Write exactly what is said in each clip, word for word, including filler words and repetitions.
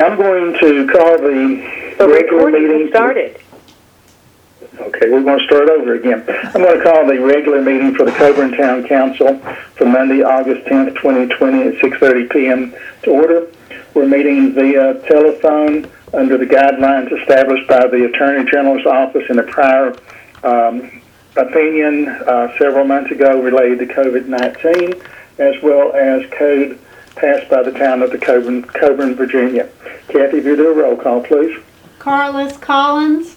I'm going to call the The regular recording meeting. has started. Okay, we're going to start over again. I'm going to call the regular meeting for the Coburn Town Council for Monday, August tenth, twenty twenty at six thirty p.m. to order. We're meeting via telephone under the guidelines established by the Attorney General's office in a prior um, opinion uh, several months ago related to COVID nineteen, as well as code passed by the town of the Coburn, Coburn, Virginia. Kathy, if you do a roll call, please. Carlos Collins.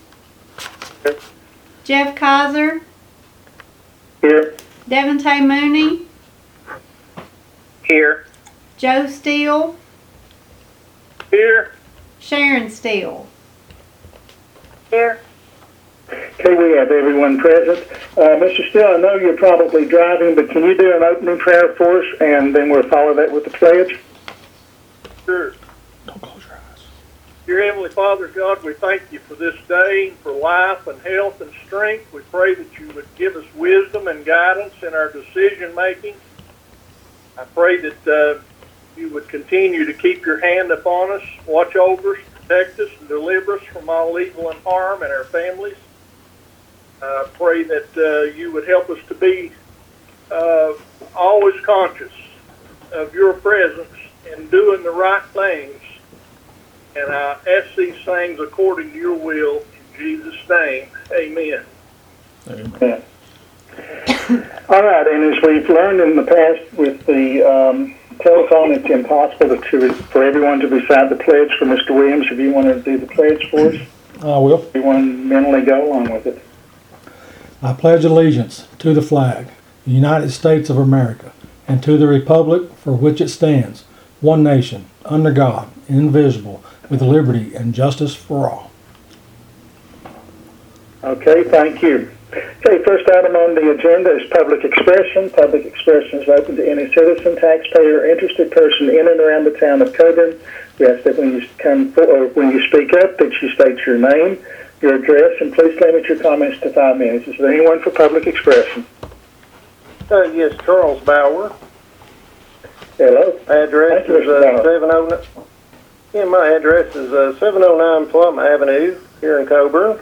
Jeff Kaiser. Here. Devontae Mooney. Here. Joe Steele. Here. Sharon Steele. Here. Okay, we have everyone present. Uh, Mister Steele, I know you're probably driving, but can you do an opening prayer for us, and then we'll follow that with the pledge? Sure. Don't close your eyes. Dear Heavenly Father, God, we thank you for this day, for life and health and strength. We pray that you would give us wisdom and guidance in our decision making. I pray that uh, you would continue to keep your hand upon us, watch over us, protect us, and deliver us from all evil and harm and our families. I pray that uh, you would help us to be uh, always conscious of your presence in doing the right things. And I ask these things according to your will. In Jesus' name, amen. Amen. All right, and as we've learned in the past with the um, telephone, it's impossible to, for everyone to recite the pledge for Mister Williams. If you want to do the pledge for us, I will. everyone mentally go along with it. I pledge allegiance to the flag, the United States of America, and to the republic for which it stands, one nation, under God, indivisible, with liberty and justice for all. Okay, thank you. Okay, first item on the agenda is public expression. Public expression is open to any citizen, taxpayer, or interested person in and around the town of Coburn. We ask that when you come for, or when you speak up, that you state your name, your address, and please limit your comments to five minutes. Is there anyone for public expression? Uh, yes, Charles Bauer. Hello. Address Thank you, is Mister uh, Bauer. seven oh nine. Yeah, my address is uh, seven oh nine Plum Avenue here in Coburn.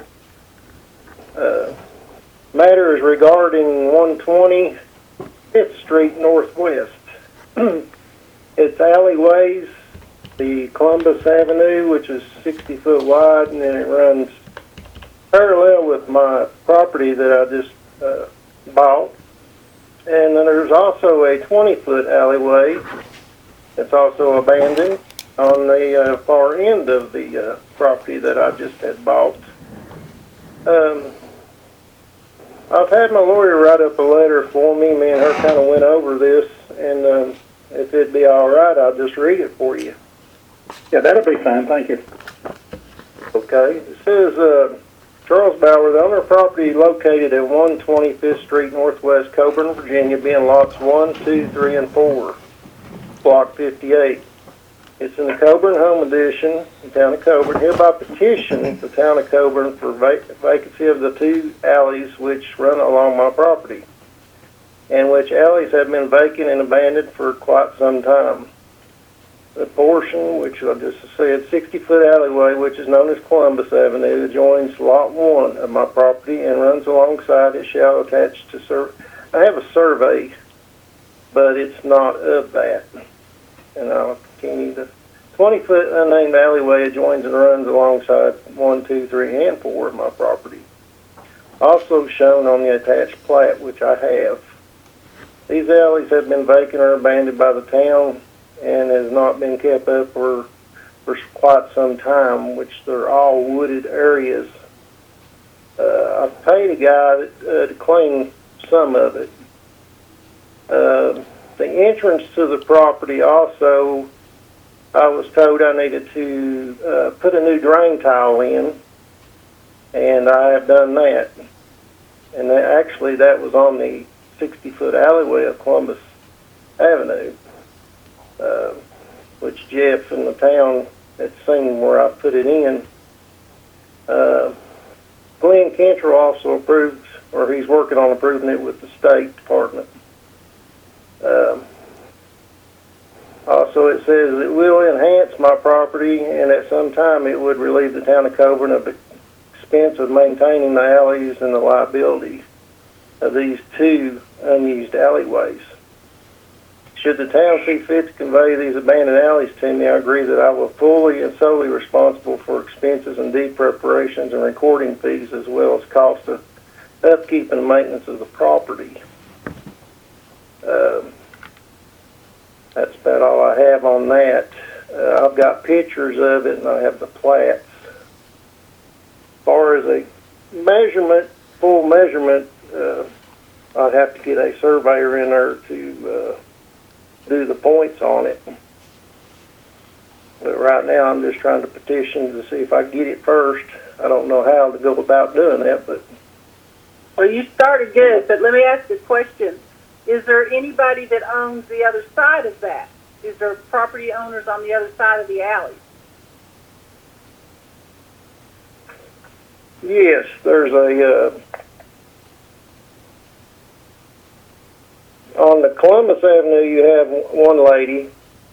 Uh, matter is regarding one twenty Fifth Street Northwest. It's alleyways, the Columbus Avenue, which is sixty foot wide, and then it runs parallel with my property that I just uh, bought. And then there's also a twenty foot alleyway that's also abandoned on the uh, far end of the uh, property that I just had bought. Um, I've had my lawyer write up a letter for me. Me and her kind of went over this, and um, if it'd be all right, I'll just read it for you. Yeah, that'll be fine. Thank you. Okay. It says, uh, Charles Bauer, the owner of property located at one twenty-fifth Street Northwest, Coburn, Virginia, being lots one, two, three, and four, Block fifty-eight. It's in the Coburn Home Edition, the town of Coburn. Hereby petition the town of Coburn for vac- vacancy of the two alleys which run along my property, and which alleys have been vacant and abandoned for quite some time. The portion, which I just said, sixty foot alleyway, which is known as Columbus Avenue, adjoins lot one of my property and runs alongside it, shall attach to sur- I have a survey, but it's not of that. And I'll continue. The twenty foot unnamed alleyway adjoins and runs alongside one, two, three, and four of my property. Also shown on the attached plat, which I have. These alleys have been vacant or abandoned by the town and has not been kept up for, for quite some time, which they're all wooded areas. Uh, I've paid a guy that, uh, to clean some of it. Uh, the entrance to the property also, I was told I needed to uh, put a new drain tile in, and I have done that. And that, actually that was on the sixty foot alleyway of Columbus Avenue. Uh, which Jeff in the town had seen where I put it in. Uh, Glenn Cantrell also approved, or he's working on approving it with the State Department. Um, Also, it says it will enhance my property, and at some time it would relieve the town of Coburn of the expense of maintaining the alleys and the liability of these two unused alleyways. Should the town see fit to convey these abandoned alleys to me, I agree that I will fully and solely responsible for expenses and deed preparations and recording fees, as well as cost of upkeep and maintenance of the property. Um, that's about all I have on that. Uh, I've got pictures of it, and I have the plats. As far as a measurement, full measurement, uh, I'd have to get a surveyor in there to uh, do the points on it. But right now I'm just trying to petition to see if I can get it first. I don't know how to go about doing that, but Well, you started good, but let me ask you a question. Is there anybody that owns the other side of that? Is there property owners on the other side of the alley? yes, there's a uh, on the Columbus Avenue you have one lady.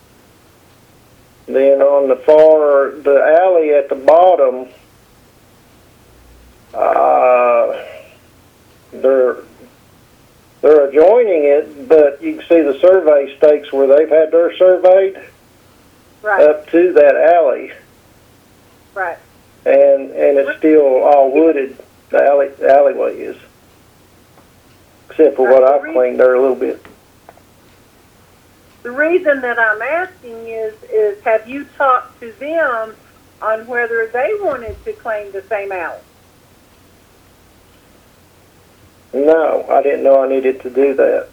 Then on the far, the alley at the bottom, uh, they're they're adjoining it, but you can see the survey stakes where they've had theirs surveyed Right, up to that alley, right. and and it's still all wooded. The alley the alleyway is, except for what I've cleaned there a little bit. The reason that I'm asking is, is have you talked to them on whether they wanted to claim the same alley? No, I didn't know I needed to do that.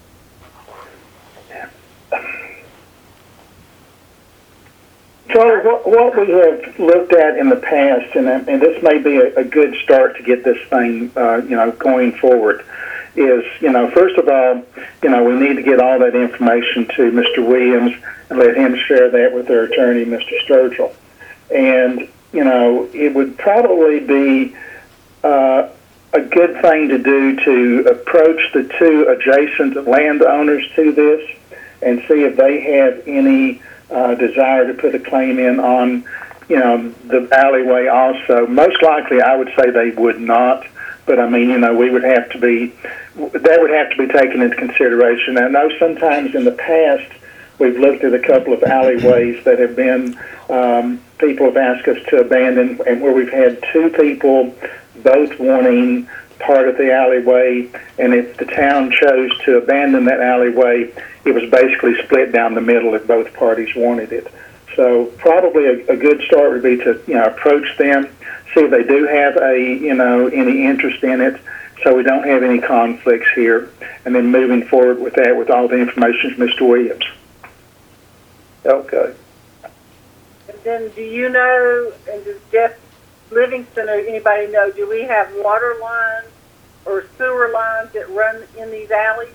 Charlie, what, what we have looked at in the past, and, and this may be a, a good start to get this thing, uh, you know, going forward, is, you know, first of all, you know, we need to get all that information to Mister Williams and let him share that with their attorney, Mister Sturgill. And, you know, it would probably be uh, a good thing to do to approach the two adjacent landowners to this and see if they have any uh, desire to put a claim in on, you know, the alleyway also. Most likely, I would say they would not. But, I mean, you know, we would have to be, that would have to be taken into consideration. I know sometimes in the past we've looked at a couple of alleyways that have been, um, people have asked us to abandon, and where we've had two people both wanting part of the alleyway, and if the town chose to abandon that alleyway, it was basically split down the middle if both parties wanted it. So probably a, a good start would be to, you know, approach them, see if they do have a, you know, any interest in it, so we don't have any conflicts here, and then moving forward with that with all the information from Mister Williams. Okay. And then do you know, and does Jeff Livingston or anybody know, do we have water lines or sewer lines that run in these alleys?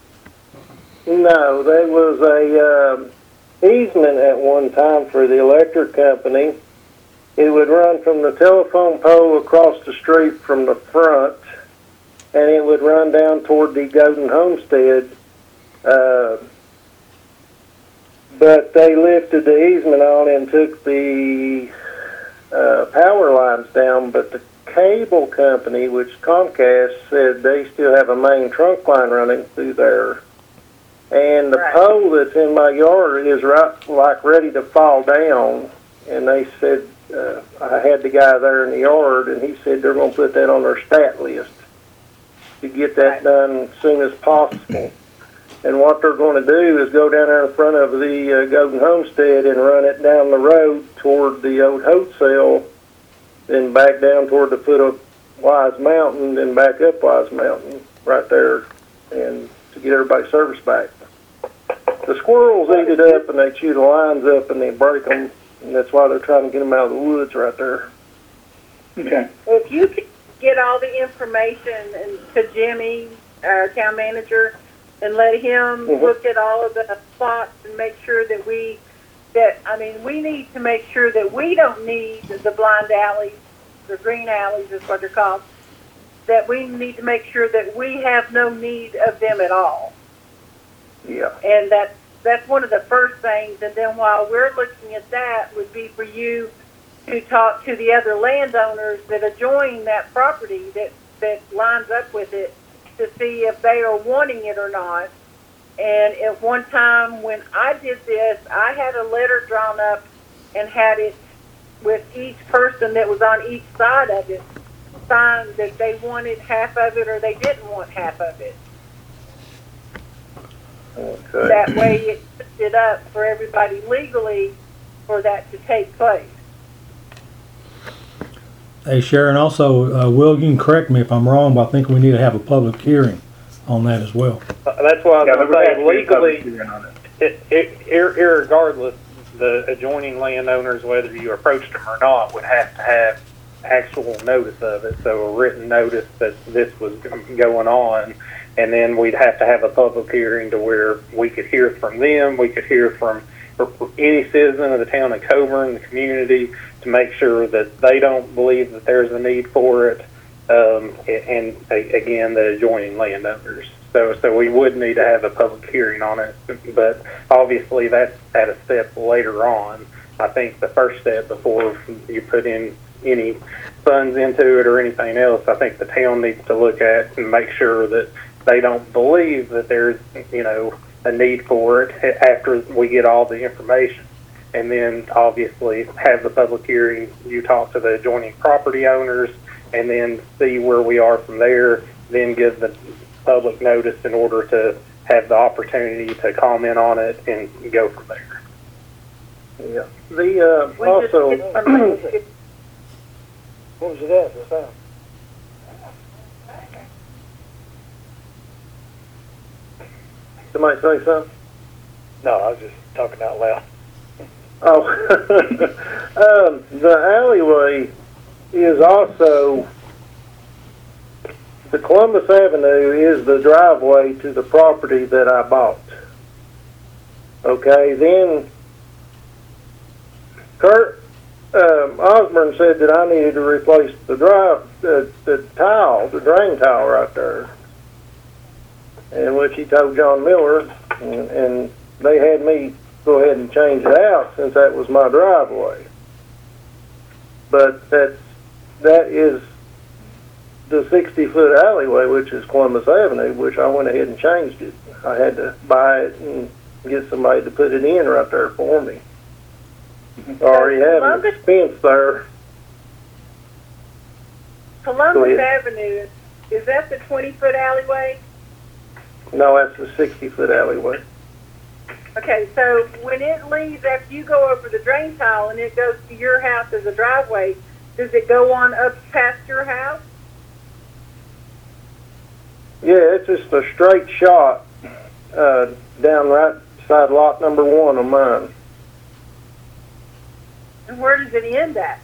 No, there was a um, easement at one time for the electric company. It would run from the telephone pole across the street from the front, and it would run down toward the Golden Homestead. Uh, but they lifted the easement on and took the uh, power lines down, but the cable company, which Comcast, said they still have a main trunk line running through there. And the Right. pole that's in my yard is right, like ready to fall down, and they said, Uh, I had the guy there in the yard, and he said they're going to put that on their stat list to get that done as soon as possible. And what they're going to do is go down there in front of the uh, Golden Homestead and run it down the road toward the old hotel, then back down toward the foot of Wise Mountain, then back up Wise Mountain right there, and to get everybody's service back. The squirrels eat it up, and they chew the lines up, and they break them. And that's why they're trying to get them out of the woods right there. Okay. If you could get all the information and to Jimmy, our town manager, and let him Mhm. look at all of the spots and make sure that we, that, I mean, we need to make sure that we don't need the blind alleys, the green alleys is what they're called, that we need to make sure that we have no need of them at all. Yeah. And that's, that's one of the first things. And then while we're looking at that, would be for you to talk to the other landowners that adjoin that property that that lines up with it to see if they are wanting it or not. And at one time when I did this, I had a letter drawn up and had it with each person that was on each side of it signed that they wanted half of it or they didn't want half of it. Okay. That way it sets it up for everybody legally for that to take place. Hey Sharon, also, uh, Will, you can correct me if I'm wrong, but I think we need to have a public hearing on that as well. Uh, That's why I Yeah, was there going would to have say to be a public legally, hearing on it. it, it, ir- irregardless, the adjoining landowners, whether you approached them or not, would have to have actual notice of it. So a written notice that this was g- going on, and then we'd have to have a public hearing to where we could hear from them, we could hear from any citizen of the town of Coburn, the community, to make sure that they don't believe that there's a need for it, um, and, and again, the adjoining landowners. So, so we would need to have a public hearing on it, but obviously that's at a step later on. I think the first step before you put in any funds into it or anything else, I think the town needs to look at and make sure that they don't believe that there's, you know, a need for it after we get all the information. And then obviously have the public hearing, you talk to the adjoining property owners, and then see where we are from there, then give the public notice in order to have the opportunity to comment on it and go from there. Yeah. The, uh, We also, just get some- what was it at, the sound? Somebody say something? No, I was just talking out loud. Oh, um, the alleyway is also, the Columbus Avenue is the driveway to the property that I bought. Okay, then Kurt um, Osborne said that I needed to replace the drive, the, the tile, the drain tile right there. And which he told John Miller, and, and they had me go ahead and change it out since that was my driveway. But that's, that is the sixty foot alleyway, which is Columbus Avenue, which I went ahead and changed it. I had to buy it and get somebody to put it in right there for me. I already have an Columbus- expense there. Columbus ahead. Avenue, is that the twenty foot alleyway? No, that's the sixty foot alleyway. Okay, so when it leaves after you go over the drain tile and it goes to your house as a driveway, does it go on up past your house? Yeah, it's just a straight shot uh, down right side lot number one of mine. And where does it end at?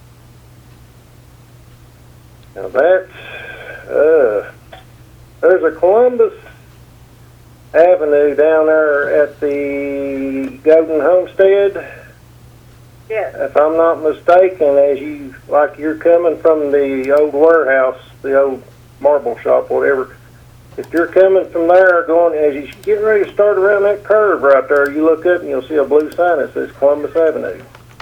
Now that's, uh, there's a Columbus Avenue down there at the Golden Homestead. Yes. If I'm not mistaken, as you, like you're coming from the old warehouse, the old marble shop, whatever, if you're coming from there going, as you get ready to start around that curve right there, you look up and you'll see a blue sign that says Columbus Avenue.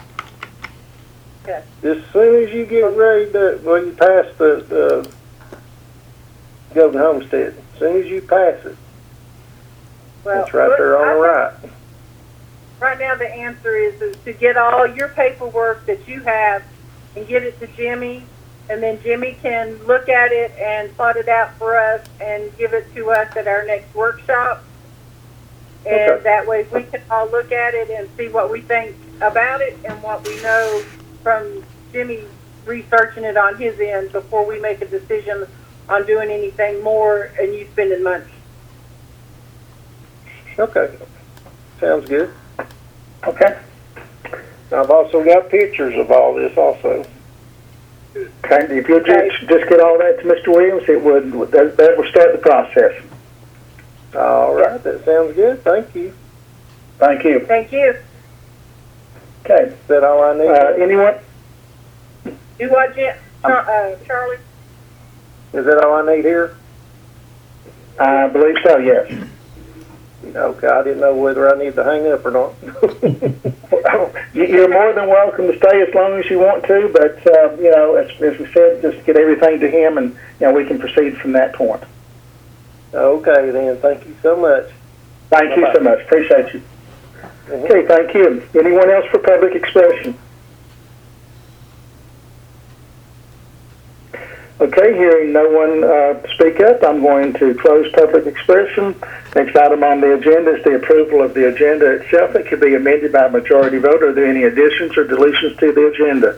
Okay. As soon as you get ready to, well, you pass the, the Golden Homestead, as soon as you pass it, Well, it's right there on the I right. think right now the answer is, is to get all your paperwork that you have and get it to Jimmy, and then Jimmy can look at it and plot it out for us and give it to us at our next workshop. And Okay. that way we can all look at it and see what we think about it and what we know from Jimmy researching it on his end before we make a decision on doing anything more and you spending money. Okay, sounds good. Okay. I've also got pictures of all this also. Okay, if you'll just, just get all that to Mister Williams, it would, that, that will start the process. All right, that sounds good. Thank you. Thank you. Thank you. Okay, Is that all I need? uh, anyone? Do what, Jim, uh, Charlie? Is that all I need here? I believe so, yes. Okay, I didn't know whether I need to hang up or not. You- You're more than welcome to stay as long as you want to, but, uh, you know, as, as we said, just get everything to him and, you know, we can proceed from that point. Okay, then, thank you so much. Thank you so much. Appreciate you. Mhm. Okay, thank you. Anyone else for public expression? Okay, hearing no one uh, speak up, I'm going to close public expression. Next item on the agenda is the approval of the agenda itself. It could be amended by majority vote. Are there any additions or deletions to the agenda?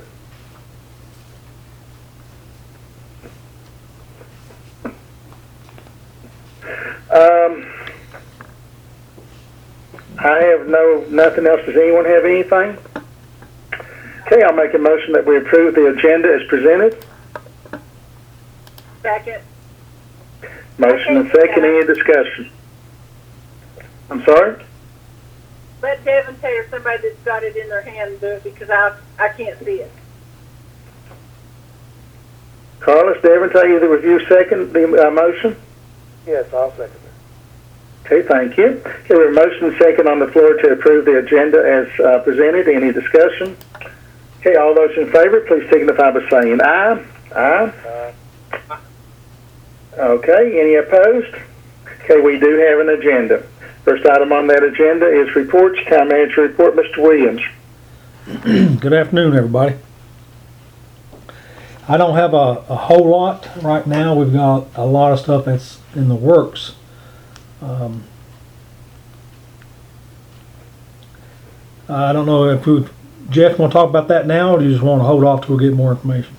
Um, I have no nothing else. Does anyone have anything? Okay, I'll make a motion that we approve the agenda as presented. Second. Motion and second. Any discussion? I'm sorry? Let Devin tell you somebody that's got it in their hand do it because I I can't see it. Carlos, Devin, tell you the review second the uh, motion? Yes, I'll second it. Okay, thank you. Okay, we have a motion and second on the floor to approve the agenda as uh, presented. Any discussion? Okay, all those in favor, please signify by saying aye. Aye. Uh, Okay, any opposed? Okay, we do have an agenda. First item on that agenda is reports. Town manager report, Mister Williams. Good afternoon, everybody. I don't have a, a whole lot right now. We've got a lot of stuff that's in the works. Um, I don't know if we, Jeff, want to talk about that now, or do you just want to hold off till we get more information?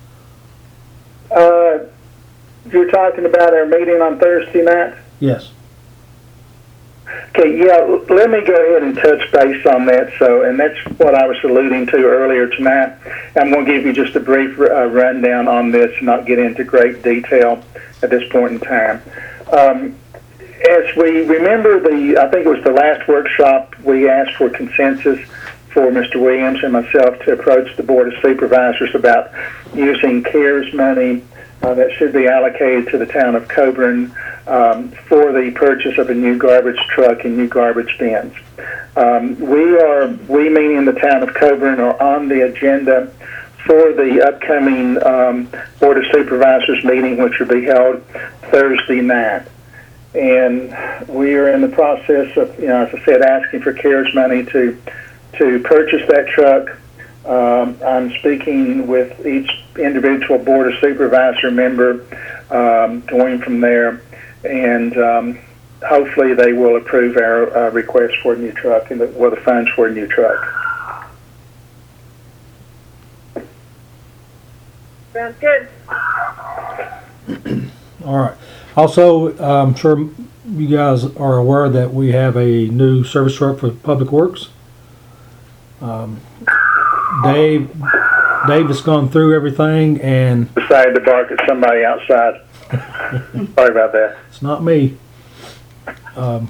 Uh, you're talking about our meeting on Thursday night? Yes. Okay, yeah, l- let me go ahead and touch base on that. So, and that's what I was alluding to earlier tonight. I'm going to give you just a brief uh, rundown on this and not get into great detail at this point in time. Um, as we remember, the I think it was the last workshop, we asked for consensus for Mister Williams and myself to approach the Board of Supervisors about using CARES money uh, that should be allocated to the town of Coburn um, for the purchase of a new garbage truck and new garbage bins. Um, we are, we meaning the town of Coburn, are on the agenda for the upcoming um, Board of Supervisors meeting, which will be held Thursday night. And we are in the process of, you know, as I said, asking for CARES money to to purchase that truck. Um, I'm speaking with each individual Board of Supervisor member, um, going from there, and um, hopefully they will approve our uh, request for a new truck and the, well, the funds for a new truck. Sounds good. All right. Also, I'm sure you guys are aware that we have a new service truck for Public Works. Um, Dave, Dave has gone through everything, and Decided to bark at somebody outside. Sorry about that. it's not me. Um,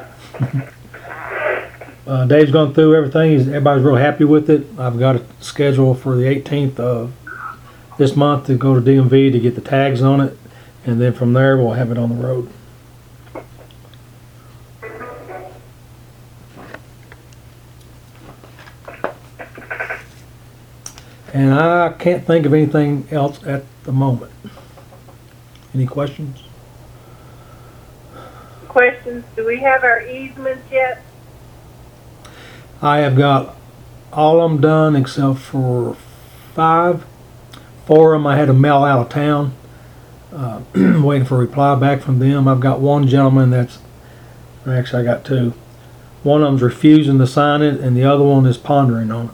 uh, Dave's gone through everything. He's, everybody's real happy with it. I've got a schedule for the eighteenth of this month to go to D M V to get the tags on it, and then from there we'll have it on the road. And I can't think of anything else at the moment. Any questions? Questions? Do we have our easements yet? I have got all of them done except for five. Four of them I had to mail out of town. Uh, waiting for a reply back from them. I've got one gentleman that's, actually I got two. One of them's refusing to sign it, and the other one is pondering on it.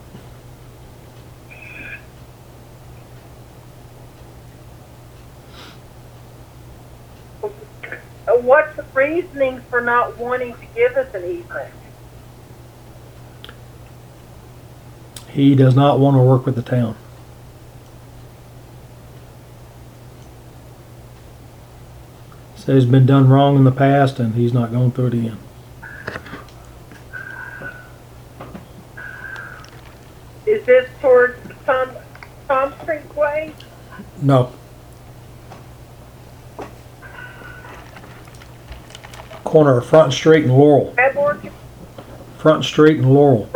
Uh, What's the reasoning for not wanting to give us an easement? He does not want to work with the town. Says it's been done wrong in the past, and he's not going through it again. Is this towards Tom, Tom Street Way? No. corner of Front Street and Laurel. Crab Orchard? Front Street and Laurel.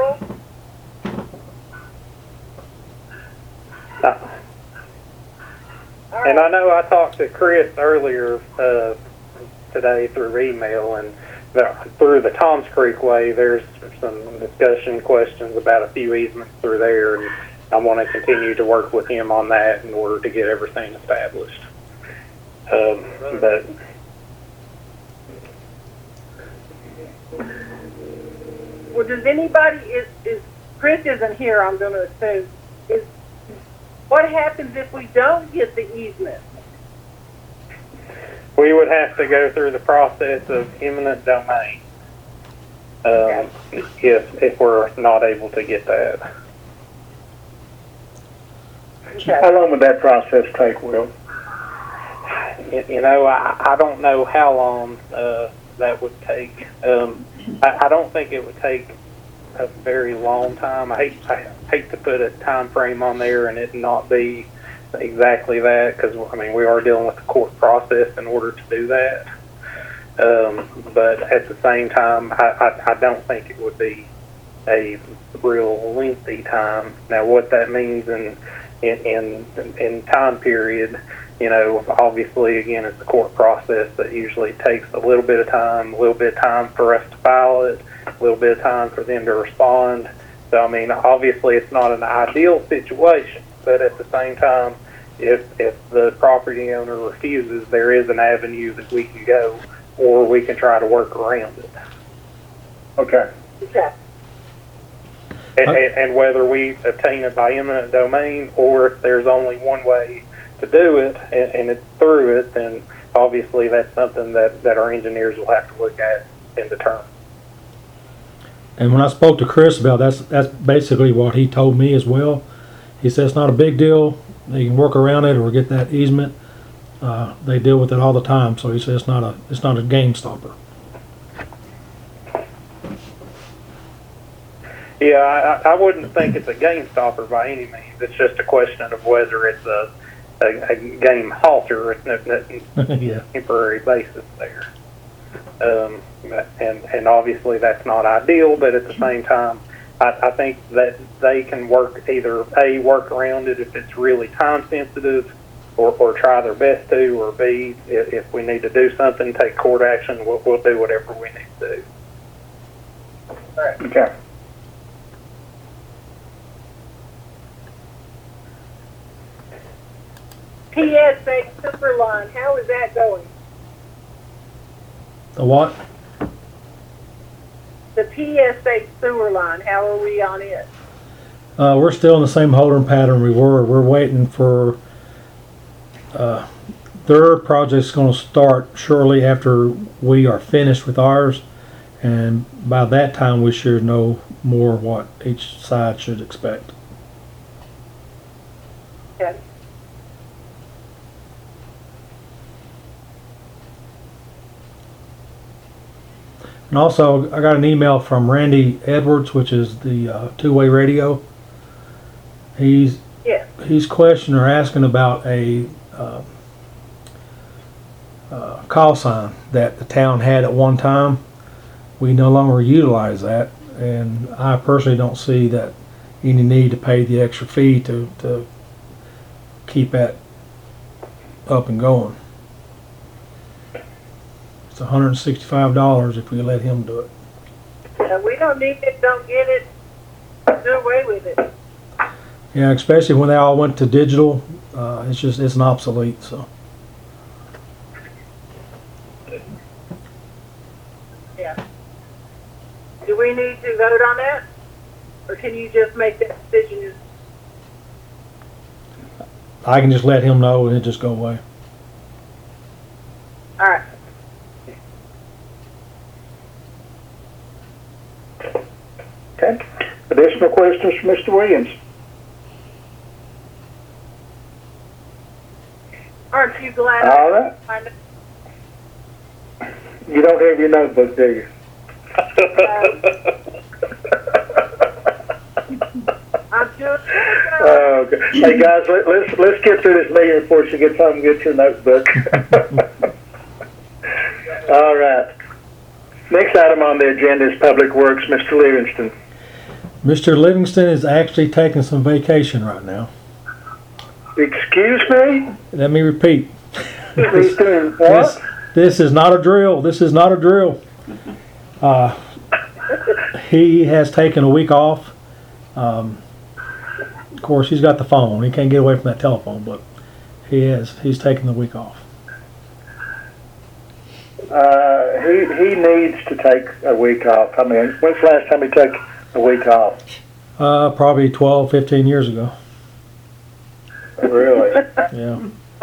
All And I right. know I talked to Chris earlier uh, today through email, and the, through the Toms Creek Way, there's some discussion questions about a few easements through there, and I want to continue to work with him on that in order to get everything established. Um, but Well, does anybody, is, is, Chris isn't here, I'm gonna assume, is, what happens if we don't get the easement? we would have to go through the process of eminent domain um, if if we're not able to get that. Okay. How long would that process take, Will? You you know, I, I don't know how long uh, that would take. Um, I, I don't think it would take a very long time. I hate, I hate to put a time frame on there and it not be exactly that, because I mean we are dealing with the court process in order to do that. Um, but at the same time, I, I, I don't think it would be a real lengthy time. Now, what that means in in in, in time period, you know, obviously, again, it's a court process that usually takes a little bit of time, a little bit of time for us to file it, a little bit of time for them to respond. So, I mean, obviously, it's not an ideal situation, but at the same time, if if the property owner refuses, there is an avenue that we can go, or we can try to work around it. Okay. Okay. And, and, and whether we obtain it by eminent domain, or if there's only one way to do it, and, and it's through it, then obviously that's something that, that our engineers will have to look at and determine. And when I spoke to Chris about that's that's basically what he told me as well. He said it's not a big deal. They can work around it or get that easement. Uh, they deal with it all the time. So he said it's not a it's not a game stopper. Yeah, I, I wouldn't think it's a game stopper by any means. It's just a question of whether it's a, a, a game halter, it's no, no, Yeah. temporary basis there. Um, and, and obviously that's not ideal, but at the same time, I, I think that they can work either A, work around it if it's really time sensitive, or, or try their best to, or B, if, if we need to do something, take court action, we'll, we'll do whatever we need to do. Okay. P S A sewer line, how is that going? The what? The P S A sewer line, how are we on it? Uh, we're still in the same holding pattern we were. We're waiting for uh, their project's going to start shortly after we are finished with ours, and by that time we should know more what each side should expect. Okay. And also, I got an email from Randy Edwards, which is the uh, two-way radio. He's Yes. he's questioning or asking about a uh, uh, call sign that the town had at one time. We no longer utilize that, and I personally don't see that any need to pay the extra fee to to keep that up and going. It's one hundred sixty-five dollars if we let him do it. Uh, we don't need it, don't get it, do away with it. Yeah, especially when they all went to digital, uh, it's just it's an obsolete. So Yeah. Do we need to vote on that? Or can you just make that decision? I can just let him know and it just go away. All right. Okay. Additional questions from Mister Williams? Aren't you glad? All right. I know, You don't have your notebook, do you? I'm just. Oh, okay. Hey guys, let, let's let's get through this meeting before she gets home and gets your notebook. All right. Next item on the agenda is Public Works, Mister Livingston. Mister Livingston is actually taking some vacation right now. Excuse me? Let me repeat. He's doing This, what? this is not a drill. This is not a drill. Uh, he has taken a week off. Um, of course, he's got the phone. He can't get away from that telephone, but he is. He's taking the week off. Uh, he, he needs to take a week off. I mean, when's the last time he took a week off? Uh, probably twelve, fifteen years ago. Really? Yeah.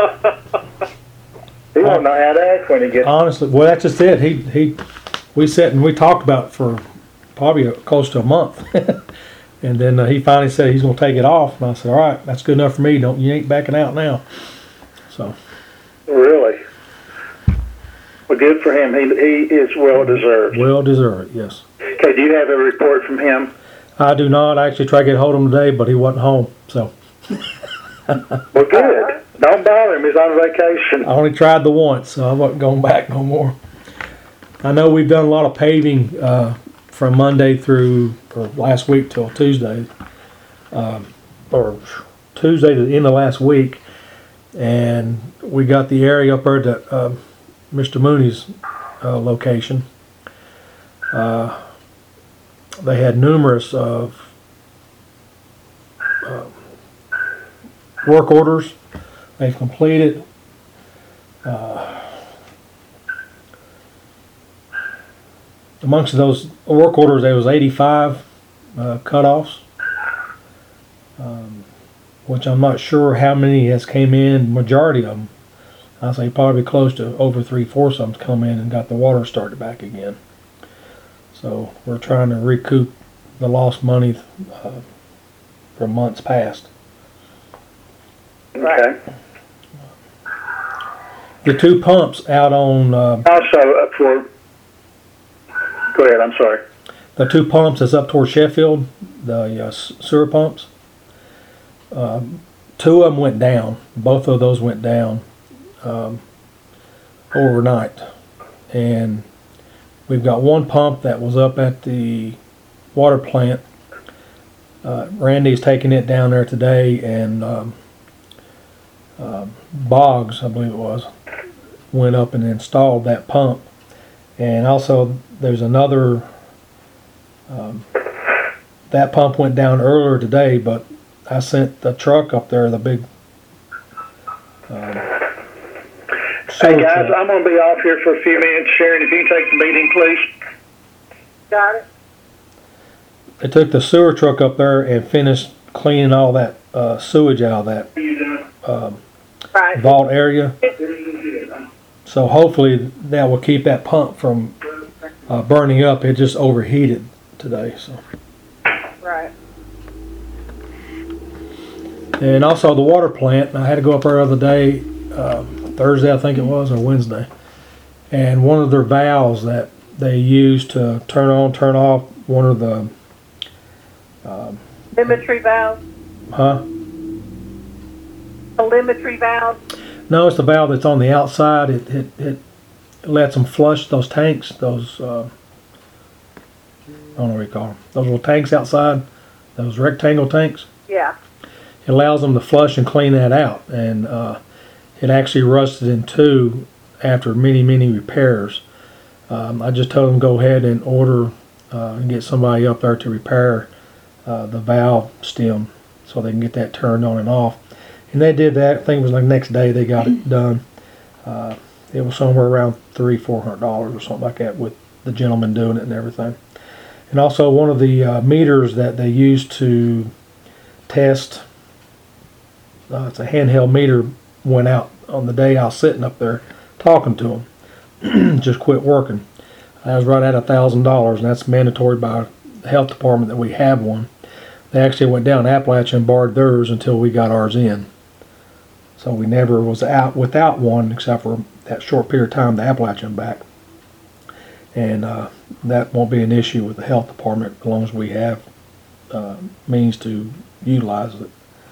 He won't know how to act when he gets. Honestly, well, that's just it. He he, we sat and we talked about it for probably a, close to a month, and then uh, he finally said he's going to take it off. And I said, all right, that's good enough for me. Don't you ain't backing out now. So Really? Well, good for him. He he is well deserved. well deserved. Yes. Okay, do you have a report from him? I do not. I actually tried to get hold of him today, but he wasn't home. So Well, good. Don't bother him. He's on vacation. I only tried the once, so I wasn't going back no more. I know we've done a lot of paving uh, from Monday through, or last week till Tuesday, um, or Tuesday to the end of last week, and we got the area up there at uh, Mister Mooney's uh, location. Uh, they had numerous of uh, work orders. They've completed. Uh, amongst those work orders, there was eighty-five uh, cutoffs, um, which I'm not sure how many has came in. Majority of them, I say probably close to over three-fourths of them come in and got the water started back again. So we're trying to recoup the lost money uh, from months past. Okay. The two pumps out on uh, Also, uh, for. Go ahead. I'm sorry. the two pumps that's up toward Sheffield, the uh, sewer pumps. Um, two of them went down. Both of those went down um, overnight, and we've got one pump that was up at the water plant. Uh, Randy's taking it down there today, and um, uh, Boggs, I believe it was, went up and installed that pump. And also, there's another. Um, that pump went down earlier today, but I sent the truck up there, the big. Um, Hey guys, truck. I'm going to be off here for a few minutes. Sharon, if you can take the meeting, please. Got it? They took the sewer truck up there and finished cleaning all that uh, sewage out of that um, Right. vault area. So hopefully that will keep that pump from uh, burning up. It just overheated today. So. Right. And also the water plant. I had to go up there the other day, uh, Thursday I think it was, or Wednesday. And one of their valves that they use to turn on, turn off, one of the, um, Telemetry valve. huh? Telemetry valve. No, it's the valve that's on the outside. It it, it lets them flush those tanks, those, uh, I don't know what you call them, those little tanks outside, those rectangle tanks. Yeah. It allows them to flush and clean that out, and uh, it actually rusted in two after many, many repairs. Um, I just told them go ahead and order uh, and get somebody up there to repair uh, the valve stem so they can get that turned on and off. And they did that. I think it was like the next day they got it done. Uh, it was somewhere around three, four hundred dollars or something like that with the gentleman doing it and everything. And also one of the uh, meters that they use to test. Uh, it's a handheld meter, went out on the day I was sitting up there talking to him. Just quit working. I was right at a thousand dollars, and that's mandatory by the health department that we have one. They actually went down to Appalachian and borrowed theirs until we got ours in. So we never was out without one except for that short period of time the Appalachian back. And uh, that won't be an issue with the health department as long as we have uh, means to utilize it.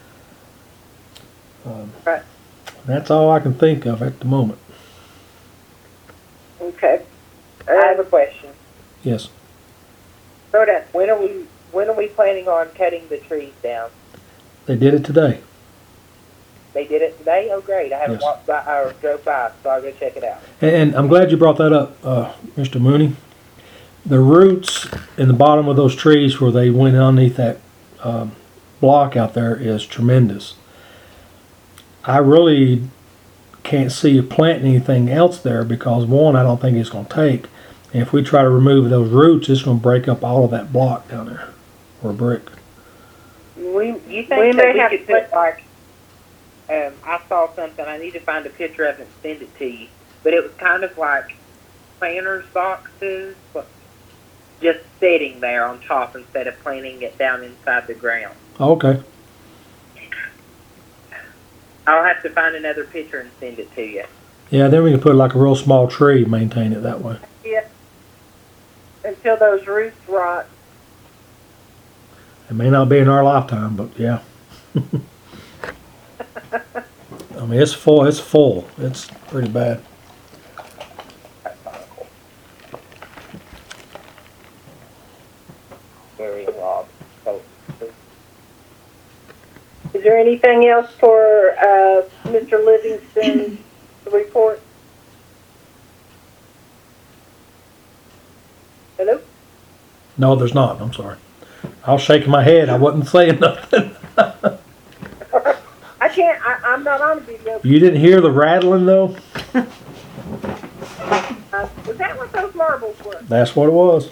Um, Right. That's all I can think of at the moment. Okay. I have a question. Yes. So that, when are we, when are we planning on cutting the trees down? They did it today. They did it today? Oh, great. I haven't Yes. walked by, or drove by, so I'll go check it out. And, and I'm glad you brought that up, uh, Mister Mooney. The roots in the bottom of those trees where they went underneath that um, block out there is tremendous. I really can't see you planting anything else there because, one, I don't think it's going to take. And if we try to remove those roots, it's going to break up all of that block down there, or brick. We, you We think may that we have could to- put like, um, I saw something, I need to find a picture of it and send it to you, but it was kind of like planter's boxes, but just sitting there on top instead of planting it down inside the ground. Okay. I'll have to find another picture and send it to you. Yeah, then we can put like a real small tree, maintain it that way. Yeah. Until those roots rot. It may not be in our lifetime, but yeah. I mean, it's full. It's full. It's pretty bad. Very long. So, Is there anything else for uh, Mister Livingston's report? Hello? No, there's not. I'm sorry. I was shaking my head. I wasn't saying nothing. I can't, I, I'm not on video. You didn't hear the rattling though? Uh, was that what those marbles were? That's what it was.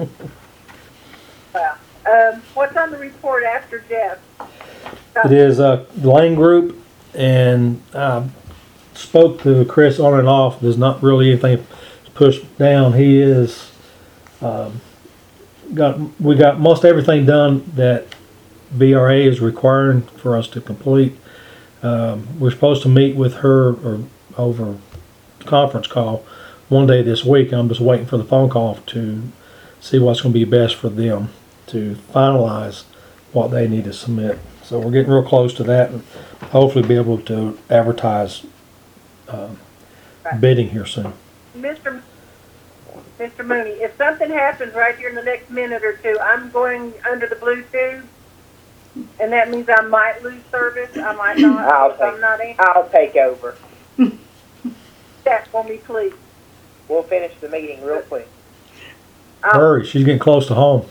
Wow. Um, what's on the report after Jeff? It is a Lane Group, and I spoke to Chris on and off. There's not really anything pushed down. He is um, got we got most everything done that V R A is requiring for us to complete. Um, we're supposed to meet with her or over conference call one day this week. I'm just waiting for the phone call to see what's going to be best for them to finalize what they need to submit. So we're getting real close to that, and hopefully be able to advertise uh, bidding here soon. Mister Mister Mooney, if something happens right here in the next minute or two, I'm going under the blue tube, and that means I might lose service. I might not. I'll because I'm take- not in. I'll take over. That for me, please. We'll finish the meeting real quick. I'll Hurry, she's getting close to home.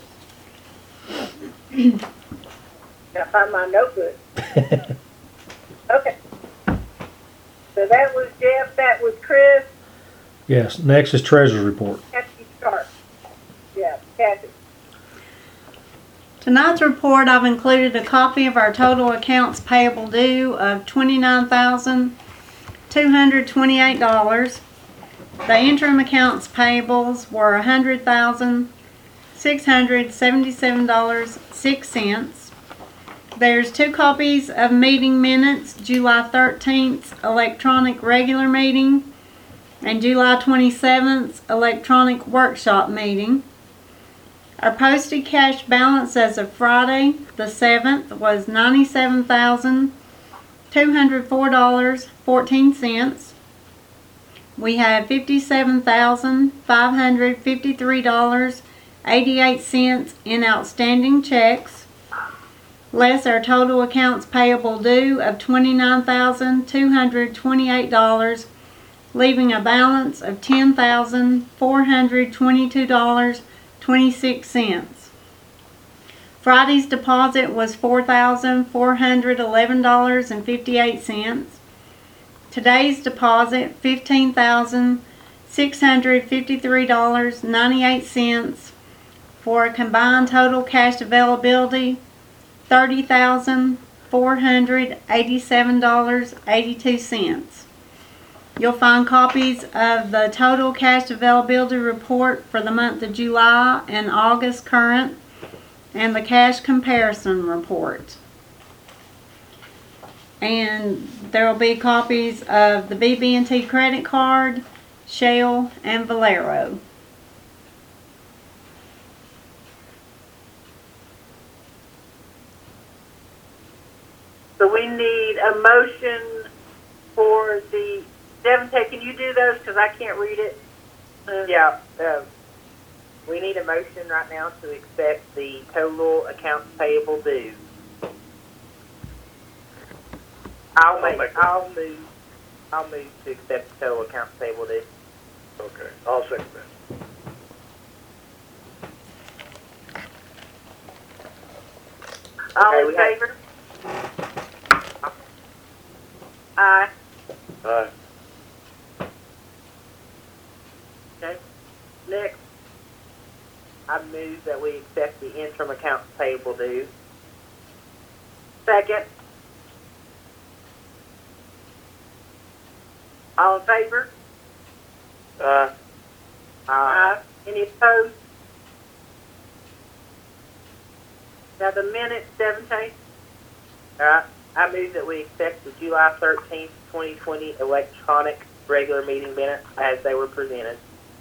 find my notebook. Okay. So that was Jeff. That was Chris. Yes, next is Treasurer's Report. Kathy Sharp. Yeah, Kathy. Tonight's report, I've included a copy of our total accounts payable due of twenty-nine thousand two hundred twenty-eight dollars. The interim accounts payables were one hundred thousand six hundred seventy-seven dollars and six cents. There's two copies of meeting minutes, July thirteenth electronic regular meeting and July twenty-seventh electronic workshop meeting. Our posted cash balance as of Friday the seventh was ninety-seven thousand two hundred four dollars and fourteen cents. We have fifty-seven thousand five hundred fifty-three dollars and eighty-eight cents in outstanding checks, less our total accounts payable due of twenty-nine thousand two hundred twenty-eight dollars, leaving a balance of ten thousand four hundred twenty-two dollars and twenty-six cents. Friday's deposit was four thousand four hundred eleven dollars and fifty-eight cents. Today's deposit, fifteen thousand six hundred fifty-three dollars and ninety-eight cents, for a combined total cash availability thirty thousand four hundred eighty-seven dollars and eighty-two cents. You'll find copies of the total cash availability report for the month of July and August current, and the cash comparison report. And there will be copies of the B B and T credit card, Shell, and Valero. So we need a motion for the, Devontae, can you do those? Because I can't read it. Uh, Yeah, um, we need a motion right now to accept the total accounts payable due. I'll I'll make, make that. I'll move, I'll move to accept the total accounts payable due. Okay, I'll second that. All Okay, in we have- favor? Aye. Aye. Okay. Next, I move that we accept the interim accounts payable due. Second. All in favor? Aye. Uh, Any opposed? Now the minutes, seventeen. Alright, I move that we accept the July thirteenth, twenty twenty electronic regular meeting minutes as they were presented.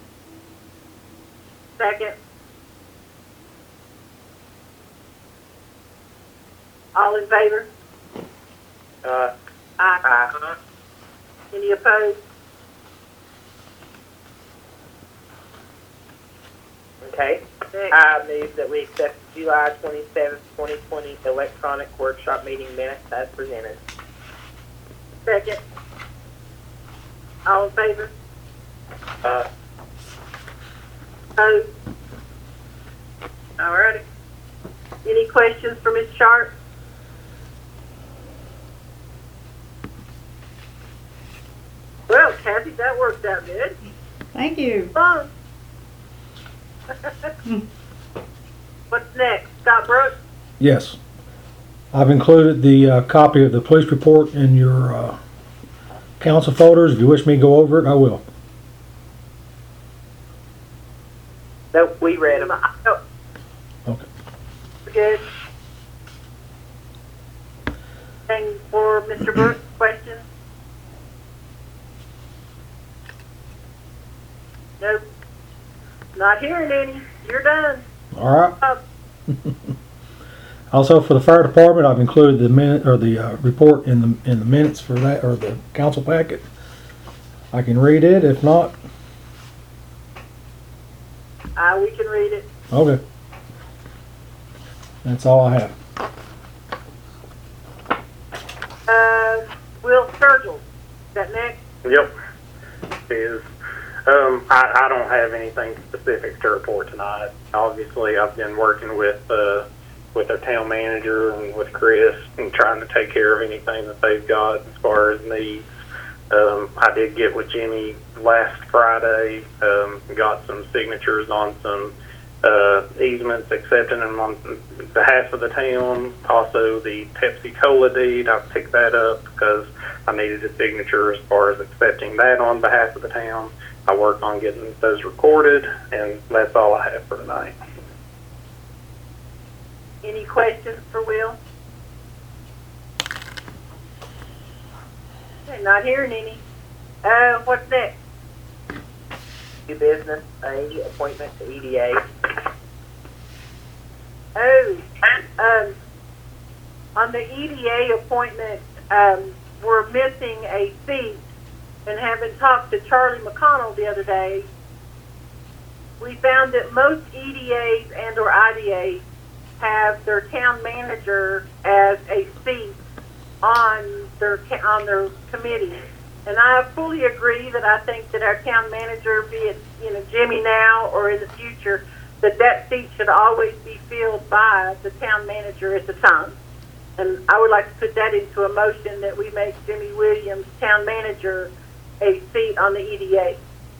Second. All in favor? Aye. Aye. Aye. Any opposed? Okay. Next. I move that we accept the July twenty-seventh, twenty twenty electronic workshop meeting minutes as presented. Second. All in favor? Aye. Opposed? All righty. Any questions for Miz Sharp? Well, Kathy, that worked out good. Thank you. Fun. What's next? Scott Brooks? Yes. I've included the uh, copy of the police report in your uh, council folders. If you wish me to go over it, I will. Nope, we read them. Oh, Okay. good. Thing for Mister Brooks, questions? Nope. Not hearing any. You're done. All right. Oh, Also, for the fire department, I've included the minute or the uh, report in the in the minutes for that, or the council packet. I can read it. If not, uh, we can read it. okay. That's all I have. Uh, Will Sturgill. Is that next? Yep, is. Um, I, I don't have anything specific to report tonight. Obviously, I've been working with uh, with our town manager and with Chris and trying to take care of anything that they've got as far as needs. Um, I did get with Jimmy last Friday, um, got some signatures on some uh, easements, accepting them on behalf of the town. Also, the Pepsi Cola deed, I picked that up because I needed a signature as far as accepting that on behalf of the town. I worked on getting those recorded, and that's all I have for tonight. Any questions for Will? Okay, not hearing any. Uh, what's next? New business, A, appointment to E D A. Oh, um, on the E D A appointment, um, we're missing a seat. And having talked to Charlie McConnell the other day, we found that most E D As and or I D As have their town manager as a seat on their on their committee. And I fully agree that I think that our town manager, be it you know Jimmy now or in the future, that that seat should always be filled by the town manager at the time. And I would like to put that into a motion that we make Jimmy Williams town manager a seat on the E D A.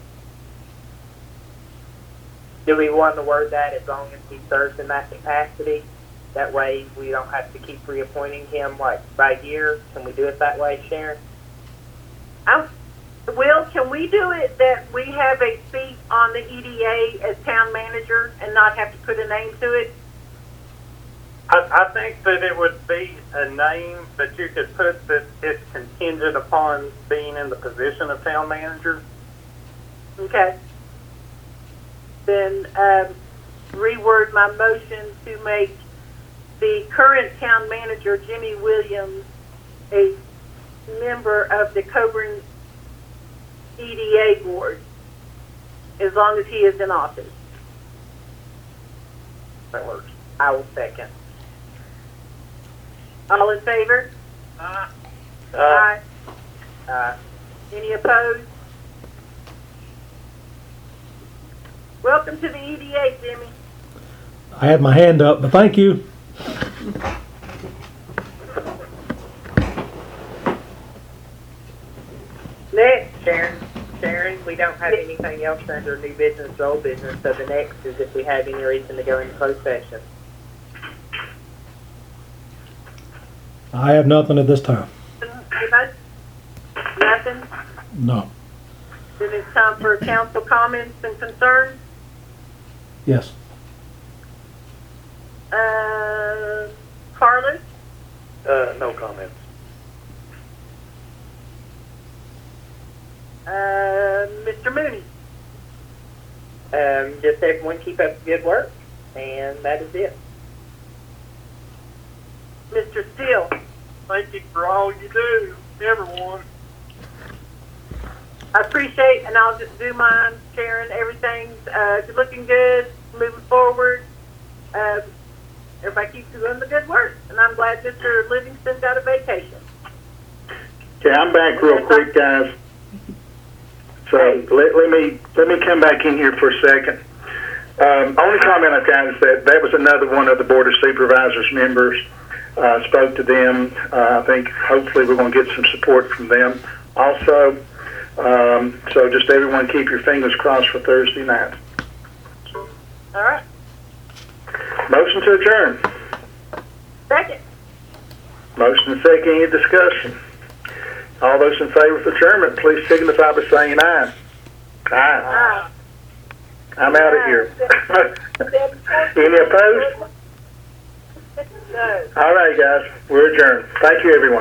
Do we want to word that as long as he serves in that capacity? That way we don't have to keep reappointing him like by year. Can we do it that way, Sharon? I'm, Will, can we do it that we have a seat on the E D A as town manager and not have to put a name to it? I, I think that it would be a name that you could put that it's contingent upon being in the position of town manager. Okay. Then um, reword my motion to make the current town manager, Jimmy Williams, a member of the Coburn E D A board, as long as he is in office. That works. I will second. All in favor? Uh, Aye. Uh, Any opposed? Welcome to the E D A, Jimmy. I had my hand up, but thank you. next, Sharon. Sharon, we don't have anything else under new business or old business, so the next is if we have any reason to go into closed session. I have nothing at this time. Anybody? Nothing? No. Then it's time for council comments and concerns. Yes. Uh, Carlos? Uh, no comments. Uh, Mister Mooney? Um, just everyone keep up the good work, and that is it. Mister Steele? thank you for all you do, everyone. I appreciate, and I'll just do mine, Sharon. Everything's uh, looking good, moving forward. Uh, everybody keeps doing the good work, and I'm glad Mister Livingston got a vacation. Okay, I'm back real quick, guys. So let, let me let me come back in here for a second. Um, only comment I've got is that that was another one of the Board of Supervisors members. Uh, spoke to them. Uh, I think hopefully we're going to get some support from them also. Um, so just everyone keep your fingers crossed for Thursday night. All right. Motion to adjourn. Second. Motion and second. Any discussion? All those in favor of adjournment, please signify by saying aye. Aye. Aye. I'm out of here. Any opposed? No. All right, guys. We're adjourned. Thank you, everyone.